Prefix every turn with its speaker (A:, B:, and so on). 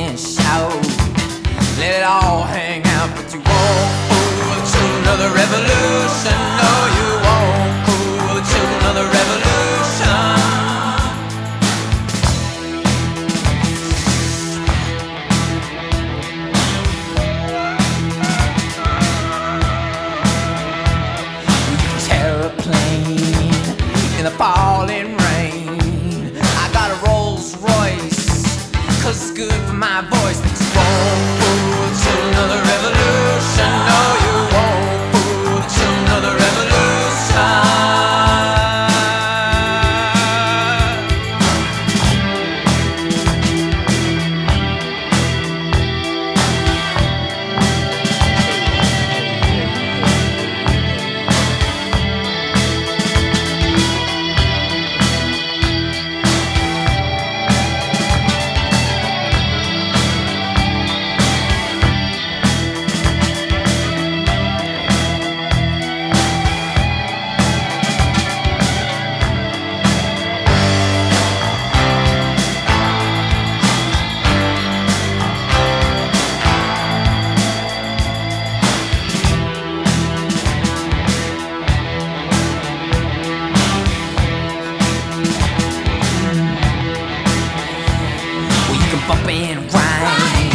A: and shout. Let it all hang out, but you won't fool the children of the revolution. No, you won't fool the children of the revolution. Terraplane in the falling rain. I got a Rolls Royce, 'cause it's good for my voice. But you won't fool the children of the revolution. No, you won't fool the children of the revolution. Bump and grind,